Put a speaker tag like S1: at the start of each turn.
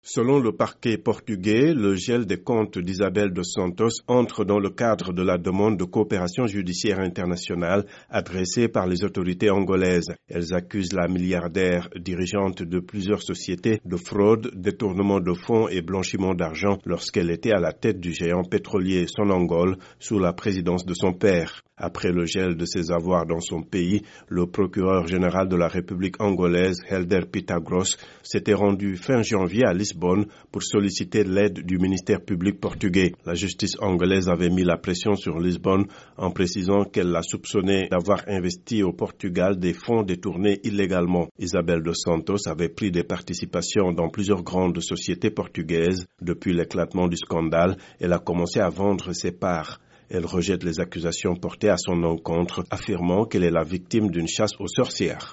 S1: Selon le parquet portugais, le gel des comptes d'Isabel dos Santos entre dans le cadre de la demande de coopération judiciaire internationale adressée par les autorités angolaises. Elles accusent la milliardaire dirigeante de plusieurs sociétés de fraude, détournement de fonds et blanchiment d'argent lorsqu'elle était à la tête du géant pétrolier Sonangol sous la présidence de son père. Après le gel de ses avoirs dans son pays, le procureur général de la République angolaise, Helder Pitagros, s'était rendu fin janvier à Lisbonne pour solliciter l'aide du ministère public portugais. La justice angolaise avait mis la pression sur Lisbonne en précisant qu'elle l'a soupçonné d'avoir investi au Portugal des fonds détournés illégalement. Isabel dos Santos avait pris des participations dans plusieurs grandes sociétés portugaises. Depuis l'éclatement du scandale, elle a commencé à vendre ses parts. Elle rejette les accusations portées à son encontre, affirmant qu'elle est la victime d'une chasse aux sorcières.